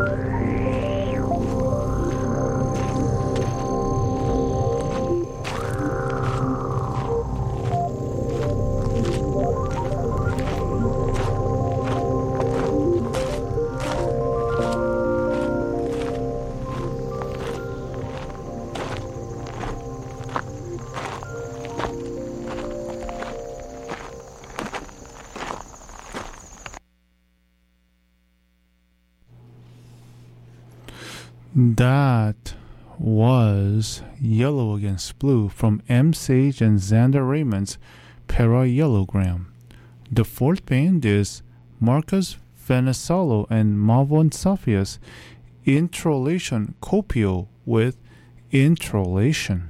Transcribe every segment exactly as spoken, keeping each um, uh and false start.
That was Yellow Against Blue from M. Sage and Xander Raymond's Parallelogram. The fourth band is Marcus Venesolo and Mavon Safia's Introlation Copio with Introlation.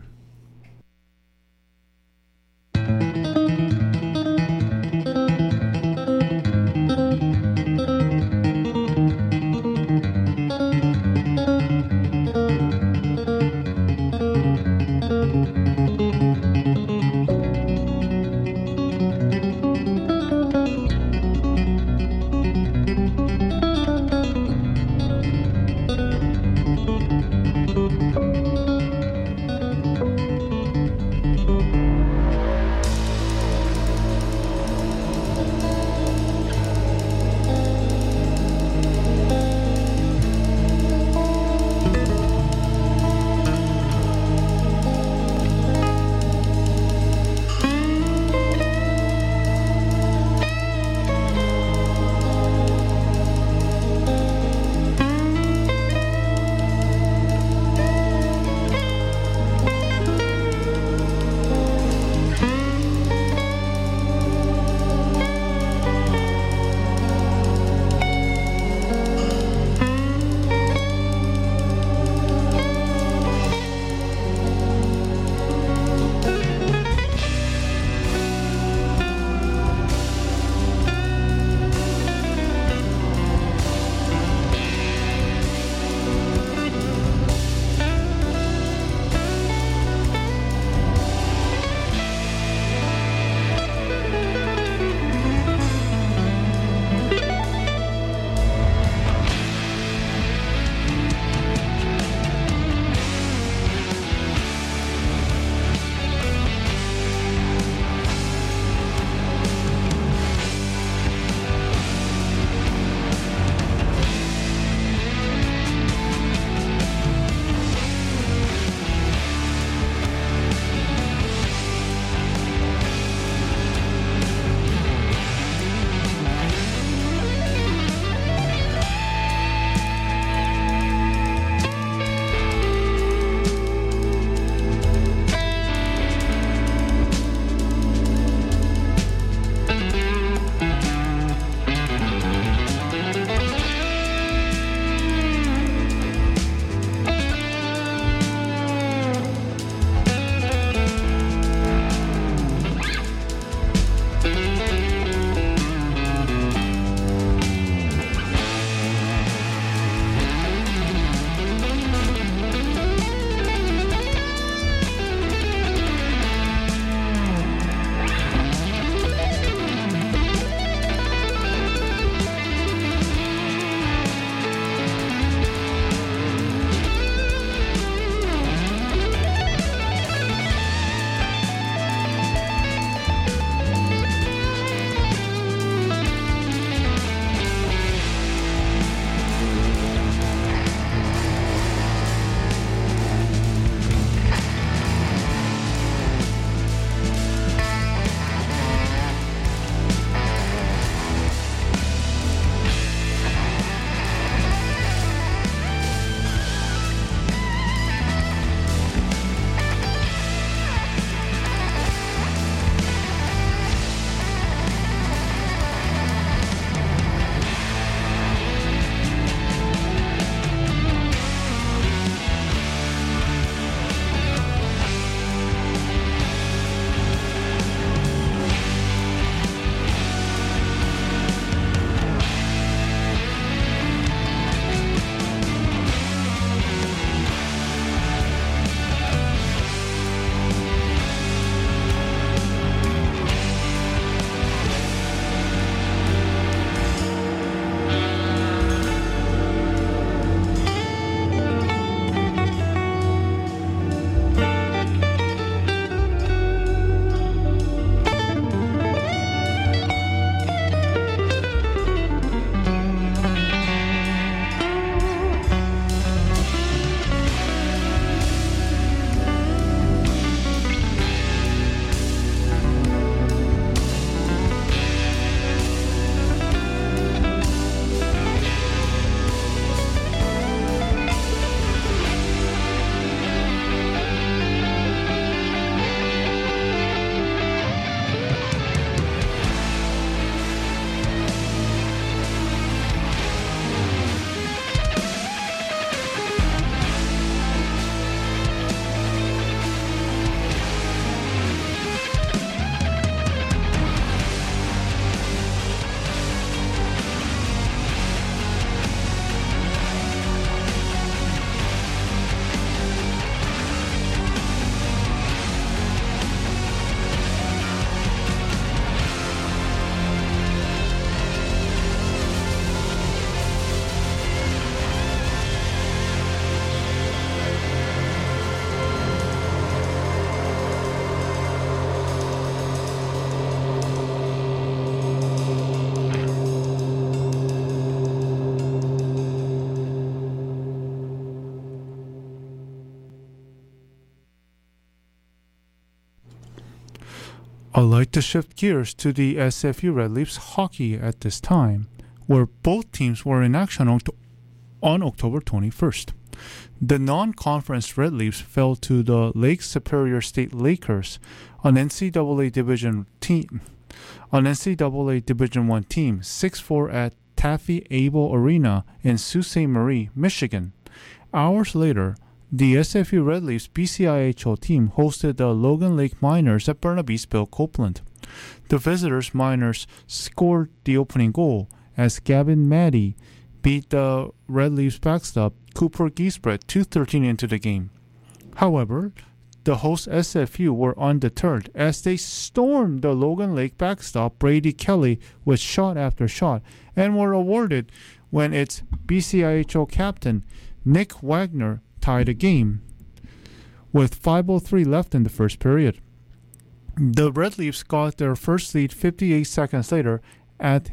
I'd like to shift gears to the S F U Red Leafs hockey at this time, where both teams were in action on, on October twenty-first. The non-conference Red Leafs fell to the Lake Superior State Lakers, an N C double A Division team, an N C double A Division One team, six four at Taffy Abel Arena in Sault Ste. Marie, Michigan. Hours later, the S F U Red Leafs B C I H L team hosted the Logan Lake Miners at Burnaby's Bill Copeland. The visitors Miners scored the opening goal as Gavin Maddy beat the Red Leafs backstop Cooper Giesbrecht two thirteen into the game. However, the host S F U were undeterred as they stormed the Logan Lake backstop Brady Kelly with shot after shot and were awarded when its B C I H L captain Nick Wagner tied the game with five oh three left in the first period. The Red Leafs got their first lead fifty-eight seconds later at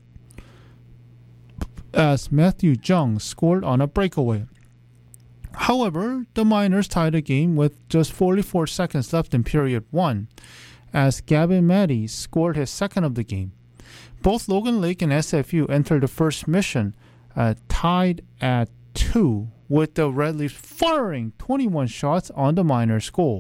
as Matthew Jung scored on a breakaway. However, the Miners tied the game with just forty-four seconds left in period one as Gavin Maddy scored his second of the game. Both Logan Lake and S F U entered the first mission uh, tied at two, with the Red Leafs firing twenty-one shots on the Miners' goal.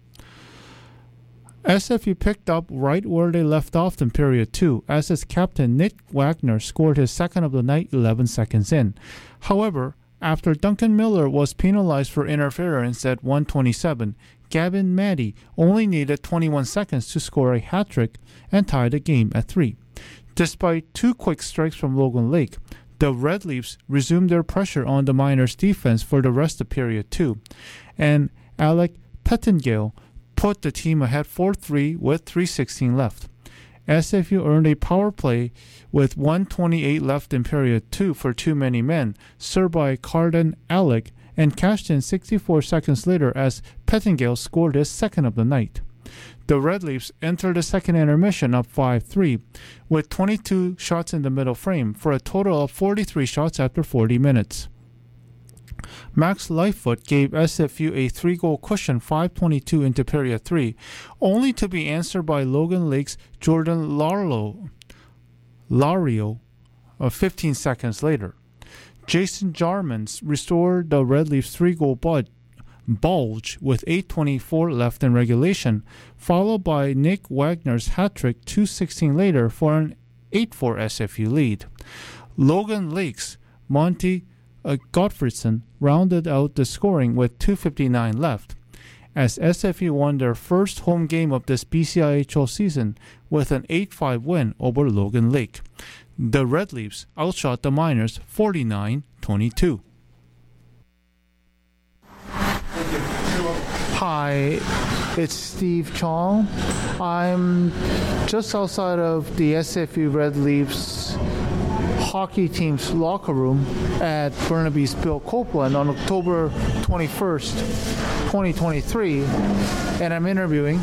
S F U picked up right where they left off in period two, as its captain Nick Wagner scored his second of the night eleven seconds in. However, after Duncan Miller was penalized for interference at one twenty-seven, Gavin Maddy only needed twenty-one seconds to score a hat-trick and tie the game at three. Despite two quick strikes from Logan Lake, the Red Leafs resumed their pressure on the Miners' defense for the rest of period two, and Alec Pettingale put the team ahead four three with three sixteen left. S F U earned a power play with one twenty-eight left in period two for too many men, served by Carden Alec, and cashed in sixty-four seconds later as Pettingale scored his second of the night. The Red Leafs entered the second intermission up five three, with twenty-two shots in the middle frame for a total of forty-three shots after forty minutes. Max Lightfoot gave S F U a three-goal cushion five twenty-two into period three, only to be answered by Logan Lake's Jordan Larlo, Lario uh, fifteen seconds later. Jason Jarman restored the Red Leafs three-goal bud. bulge with eight twenty-four left in regulation, followed by Nick Wagner's hat-trick two sixteen later for an eight four S F U lead. Logan Lake's Monty uh, Gottfriedson rounded out the scoring with two fifty-nine left, as S F U won their first home game of this B C I H L season with an eight five win over Logan Lake. The Red Leafs outshot the Miners forty-nine twenty-two. Hi, it's Steve Chong. I'm just outside of the S F U Red Leafs hockey team's locker room at Burnaby's Bill Copeland on October twenty-first, twenty twenty-three, and I'm interviewing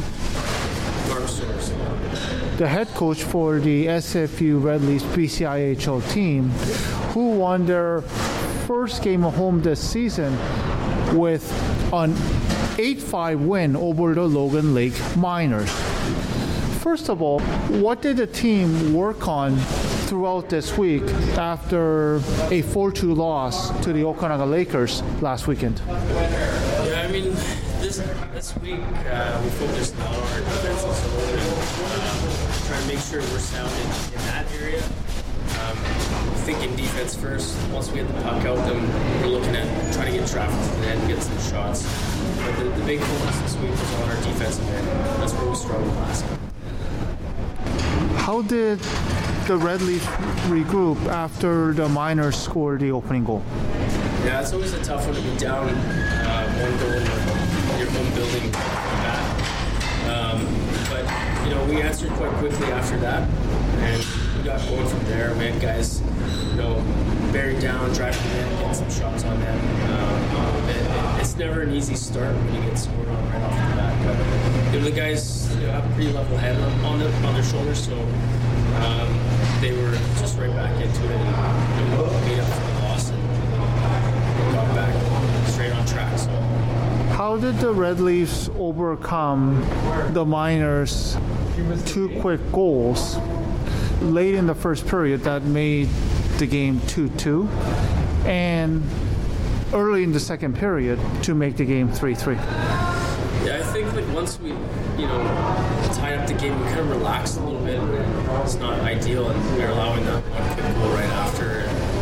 the head coach for the S F U Red Leafs B C I H L team, who won their first game of home this season with an eight five win over the Logan Lake Miners. First of all, what did the team work on throughout this week after a four two loss to the Okanagan Lakers last weekend? Yeah, I mean, this this week uh, we focused on our defensive zone and uh, trying to make sure we're sound in, in that area. Um, thinking defense first. Once we get the puck out, then we're looking at trying to get traffic to the net, get some shots. But the, the big focus this week was on our defensive end. That's where we struggled last game. How did the Red Leafs regroup after the Miners scored the opening goal? Yeah, it's always a tough one to be down uh, one goal in your home building back. Um, but, you know, we answered quite quickly after that, and we got going from there. We had guys, you know, buried down, driving in, getting some shots on them. Um, it, it, it's never an easy start when you get scored on right off the bat. But you know, the guys, you know, have a pretty level head on, them, on their shoulders, so um, they were just right back into it and you know, made up for the loss and got back straight on track. So. How did the Red Leafs overcome the Miners' two quick goals late in the first period that made the game two two, and early in the second period to make the game three three. Yeah, I think like once we, you know, tied up the game, we kind of relaxed a little bit. It's not ideal, and we're allowing that one quick goal right after.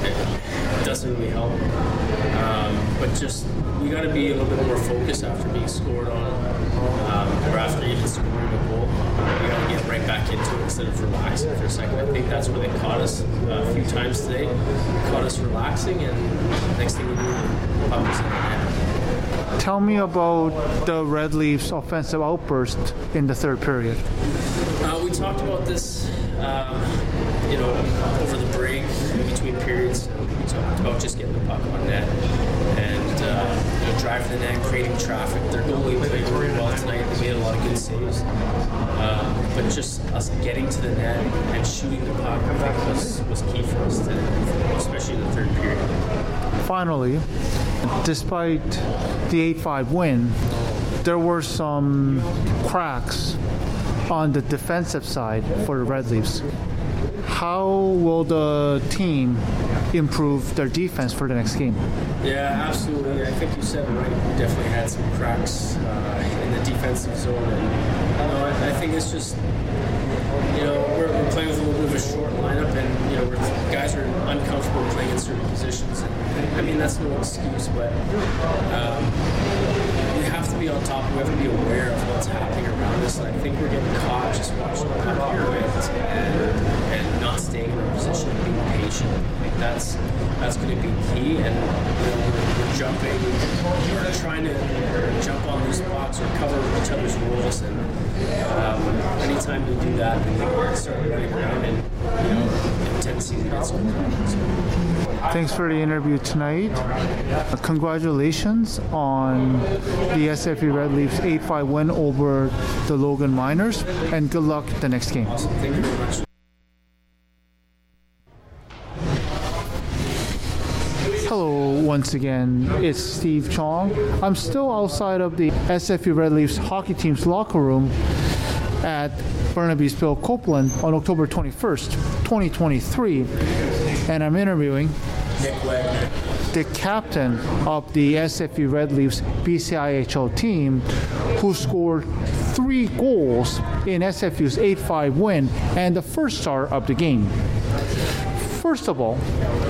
It doesn't really help. Um, but just we got to be a little bit more focused after being scored on, um, or after even scoring a goal. We got to get right back into it instead of relaxing for a second. I think that's where they caught us uh, a few times today. Caught us relaxing, and next thing we knew, the puck was in the net. Tell me about the Red Leafs' offensive outburst in the third period. Uh, we talked about this, um, you know, over the break, in between periods. We talked about just getting the puck on net and uh, you know, driving the net, creating traffic. Their goalie played very well tonight. They made a lot of good saves. Um, but just us getting to the net and shooting the puck, I think, was, was key for us today, especially in the third period. Finally, despite the eight five win, there were some cracks on the defensive side for the Red Leafs. How will the team improve their defense for the next game? Yeah, absolutely. I think you said it right. We definitely had some cracks uh, in the defensive zone. And, you know, I, I think it's just, you know, we're, we're playing with a little bit of a short lineup, and you know, we're, guys are uncomfortable playing in certain positions. And, I mean, that's no excuse, but um, we have to be on top. We have to be aware of what's happening around us. And I think we're getting caught just watching the puck here and, and not staying in our position and being patient. I think that's that's going to be key. And you know, we're, we're jumping, we're trying to jump on loose pucks or cover each other's roles. And um, anytime we do that, I think we're going to start running around and you know, tendency to get scored. Thanks for the interview tonight. Uh, congratulations on the S F U Red Leafs eight five win over the Logan Miners, and good luck the next game. Awesome. Thank you very much. Hello, once again, it's Steve Chong. I'm still outside of the S F U Red Leafs hockey team's locker room at Burnaby's Bill Copeland on October twenty-first, twenty twenty-three, and I'm interviewing Nick Wagner, the captain of the S F U Red Leafs B C I H L team, who scored three goals in S F U's eight five win and the first star of the game. First of all,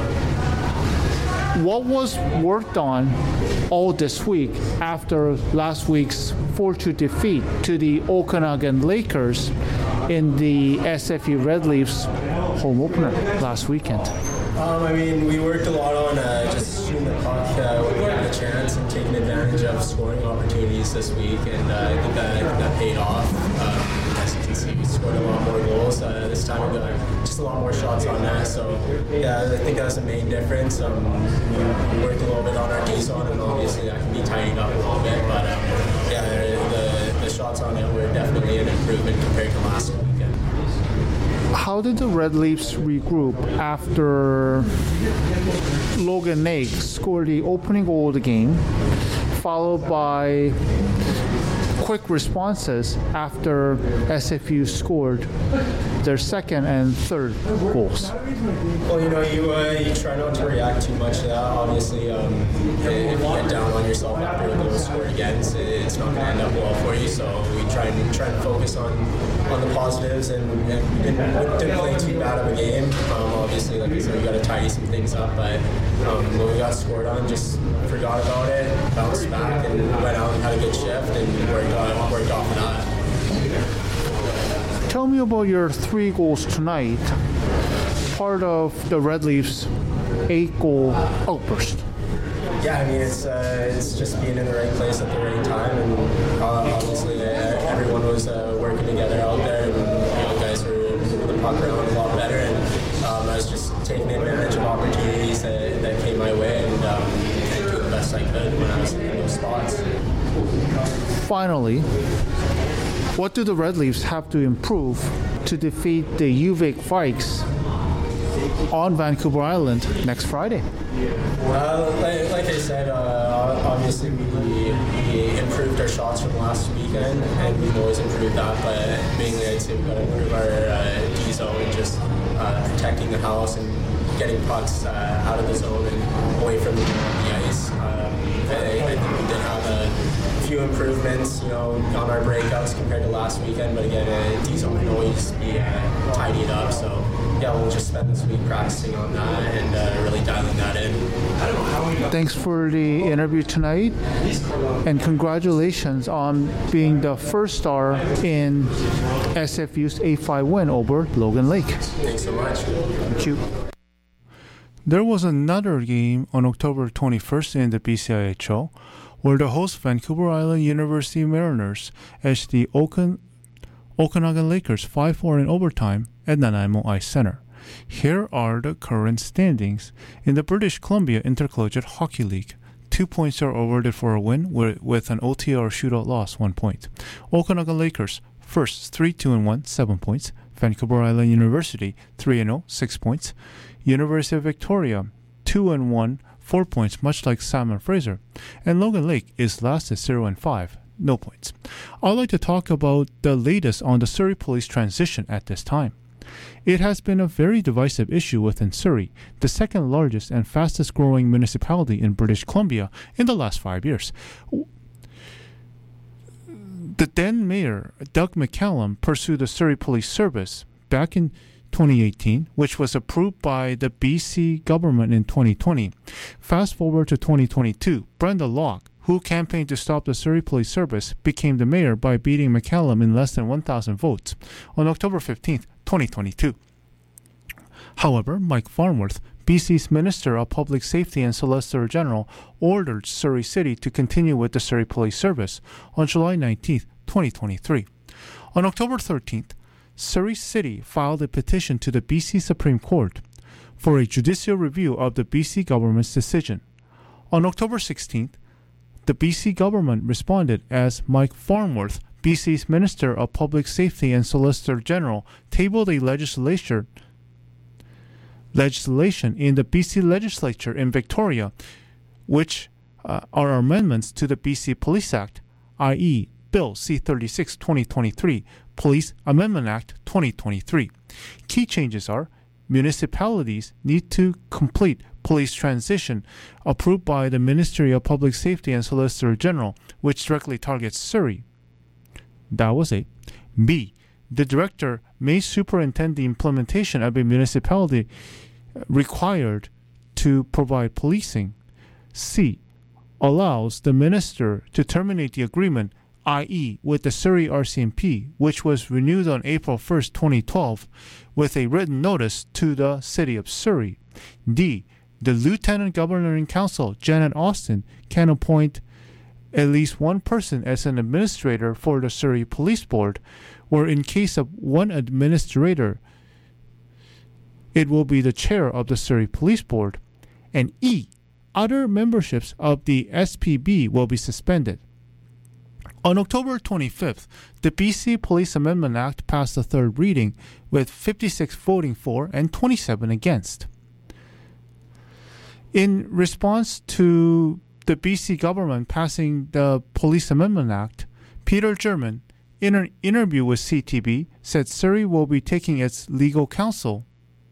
what was worked on all this week after last week's four two defeat to the Okanagan Lakers in the S F U Red Leafs home opener last weekend? Um, I mean, we worked a lot on uh, just shooting the puck uh, when we had a chance and taking advantage of scoring opportunities this week, and uh, I think that, I think that paid off. Um, as you can see, we scored a lot more goals. Uh, this time we got just a lot more shots on net, so yeah, I think that's the main difference. Um, we, we worked a little bit on our D-zone, and obviously that can be tightened up a little bit, but um, yeah, the, the shots on net were definitely an improvement compared to last weekend. How did the Red Leafs regroup after Logan Naik scored the opening goal of the game, followed by quick responses after S F U scored their second and third goals? Well, you know, you uh, you try not to react too much to that. Obviously, um, if you get down on yourself after a goal scored again, it's, it's not going to end up well for you. So we try and try and focus on, on the positives, and, and we didn't, we didn't play too bad of a game. Um, obviously, like I said, we got to tidy some things up. But um, when we got scored on, just forgot about it, bounced back, and went out and had a good shift, and worked on, worked off of that. Tell me about your three goals tonight, part of the Red Leafs' eight-goal outburst. Yeah, I mean, it's uh, it's just being in the right place at the right time, and uh, obviously uh, everyone was uh, working together out there, and you know, guys were moving the puck around a lot better, and um, I was just taking advantage of opportunities that, that came my way, and, um, and doing the best I could when I was in those spots. Finally, what do the Red Leafs have to improve to defeat the UVic Vikes on Vancouver Island next Friday? Well, like, like I said, uh, obviously obviously we, we improved our shots from last weekend, and we've always improved that, but mainly I'd say we've got to improve our uh, D zone and just uh, protecting the house and getting pucks uh, out of the zone and away from the, the ice. Um, I, I think we did have a few improvements, you know, on our breakouts compared to last weekend, but again, uh, D zone can always be uh, tidied up, so yeah, we'll just spend this week practicing on that and uh, really dialing that in. Thanks for the interview tonight, and congratulations on being the first star in S F U's eight five win over Logan Lake. Thanks so much. Thank you. There was another game on October twenty-first in the B C I H L, where the host Vancouver Island University Mariners edged the Okan- Okanagan Lakers five four in overtime at Nanaimo Ice Center. Here are the current standings in the British Columbia Intercollegiate Hockey League. Two points are awarded for a win with an O T or shootout loss, one point. Okanagan Lakers first, three two and one, seven points. Vancouver Island University three and oh, six points. University of Victoria two and one, four points, much like Simon Fraser. And Logan Lake is last at zero and five, no points. I'd like to talk about the latest on the Surrey Police transition at this time. It has been a very divisive issue within Surrey, the second largest and fastest growing municipality in British Columbia in the last five years. The then mayor, Doug McCallum, pursued the Surrey Police Service back in twenty eighteen, which was approved by the B C government in twenty twenty. Fast forward to twenty twenty-two, Brenda Locke, who campaigned to stop the Surrey Police Service, became the mayor by beating McCallum in less than one thousand votes on October fifteenth, twenty twenty-two. However, Mike Farnworth, B C's Minister of Public Safety and Solicitor General, ordered Surrey City to continue with the Surrey Police Service on July nineteenth, twenty twenty-three. On October thirteenth, Surrey City filed a petition to the B C Supreme Court for a judicial review of the B C government's decision. On October sixteenth, the B C government responded as Mike Farnworth, B C's Minister of Public Safety and Solicitor General, tabled a legislature legislation in the B C legislature in Victoria, which uh, are amendments to the B C Police Act, that is. Bill C thirty-six twenty twenty-three, Police Amendment Act twenty twenty-three. Key changes are municipalities need to complete police transition approved by the Ministry of Public Safety and Solicitor General, which directly targets Surrey. That was A. B. The director may superintend the implementation of a municipality required to provide policing. C. Allows the minister to terminate the agreement, that is with the Surrey R C M P, which was renewed on April first, twenty twelve, with a written notice to the City of Surrey. D. The Lieutenant Governor in Council, Janet Austin, can appoint at least one person as an administrator for the Surrey Police Board, or in case of one administrator, it will be the chair of the Surrey Police Board. And E. Other memberships of the S P B will be suspended. On October twenty-fifth, the B C Police Amendment Act passed the third reading, with fifty-six voting for and twenty-seven against. In response to the B C government passing the Police Amendment Act, Peter German, in an interview with C T V, said Surrey will be taking its legal counsel.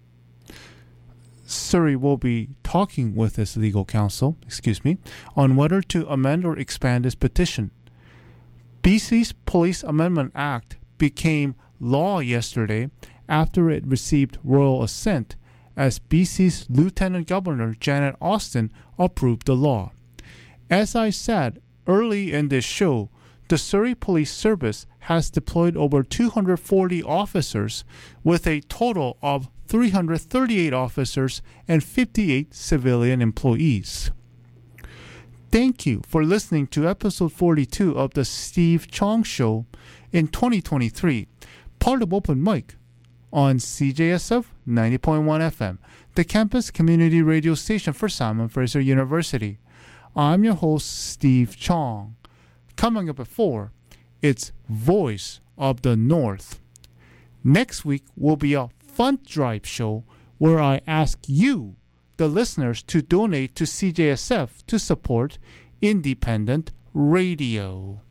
Surrey will be talking with its legal counsel, excuse me, on whether to amend or expand its petition. B C's Police Amendment Act became law yesterday after it received royal assent, as B C's Lieutenant Governor Janet Austin approved the law. As I said early in this show, the Surrey Police Service has deployed over two hundred forty officers, with a total of three hundred thirty-eight officers and fifty-eight civilian employees. Thank you for listening to episode forty-two of the Steve Chong Show in twenty twenty-three, part of Open Mic on C J S F ninety point one F M, the campus community radio station for Simon Fraser University. I'm your host, Steve Chong. Coming up at four, it's Voice of the North. Next week will be a fund drive show where I ask you, the listeners, to donate to C J S F to support independent radio.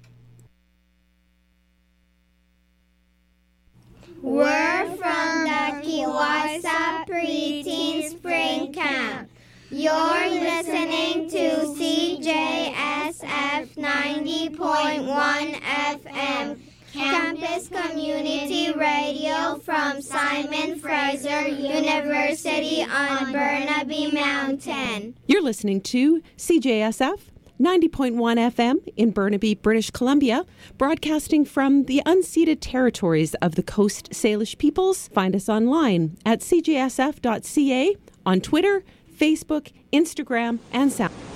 We're from the Kiwasa Preteen Spring Camp. You're listening to C J S F ninety point one F M, Campus Community Radio from Simon Fraser University on Burnaby Mountain. You're listening to C J S F ninety point one F M in Burnaby, British Columbia, broadcasting from the unceded territories of the Coast Salish peoples. Find us online at c j s f dot c a, on Twitter, Facebook, Instagram, and Sound.